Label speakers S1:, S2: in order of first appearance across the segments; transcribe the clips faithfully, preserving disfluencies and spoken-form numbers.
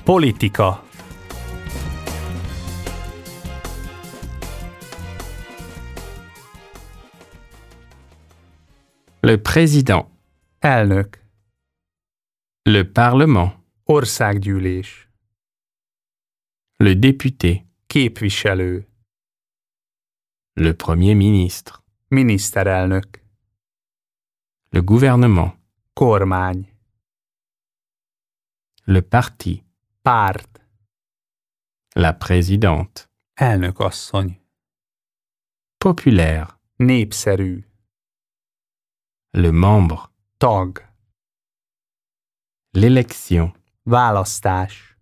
S1: Politika.
S2: Le président.
S1: Elnök.
S2: Le parlement.
S1: Országgyűlés.
S2: Le député.
S1: Képviselő.
S2: Le premier ministre.
S1: Miniszterelnök.
S2: Le gouvernement.
S1: Kormány.
S2: Le parti.
S1: Párt.
S2: La présidente.
S1: Elnökasszony.
S2: Populaire.
S1: Népszerű.
S2: Le membre.
S1: Tag.
S2: L'élection.
S1: Választás.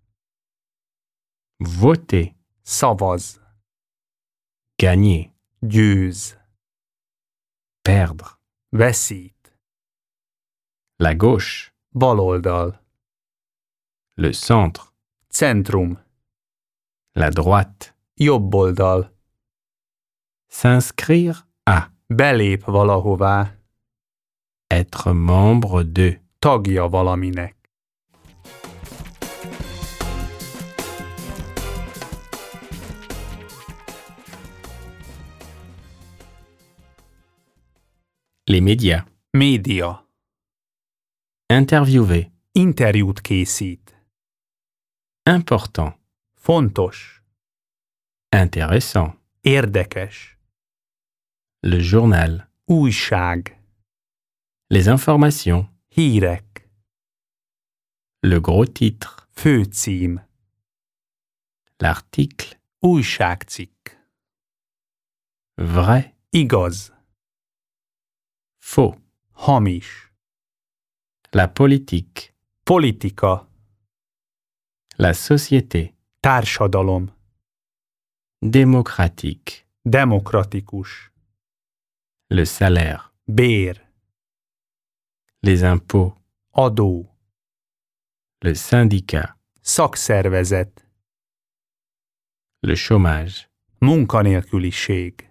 S2: Voter.
S1: Szavaz.
S2: Gagner.
S1: Győz.
S2: Perdre.
S1: Veszít.
S2: La gauche.
S1: Baloldal.
S2: Le centre.
S1: Centrum.
S2: La droite.
S1: Jobboldal.
S2: S'inscrire à.
S1: Belép valahová.
S2: Être membre de.
S1: Tagja valaminek.
S2: Les médias.
S1: Média.
S2: Interviewer.
S1: Interjút készít.
S2: Important.
S1: Fontos.
S2: Intéressant.
S1: Érdekes.
S2: Le journal.
S1: Újság.
S2: Les informations.
S1: Hírek.
S2: Le gros titre.
S1: Főcím.
S2: L'article.
S1: Újságcikk.
S2: Vrai.
S1: Igaz.
S2: Faux.
S1: Hamis.
S2: La politique.
S1: Politika.
S2: La société.
S1: Társadalom.
S2: Démocratique.
S1: Demokratikus.
S2: Le salaire.
S1: Bér.
S2: Les impôts.
S1: Adó.
S2: Le syndicat.
S1: Szakszervezet.
S2: Le chômage.
S1: Munkanélküliség.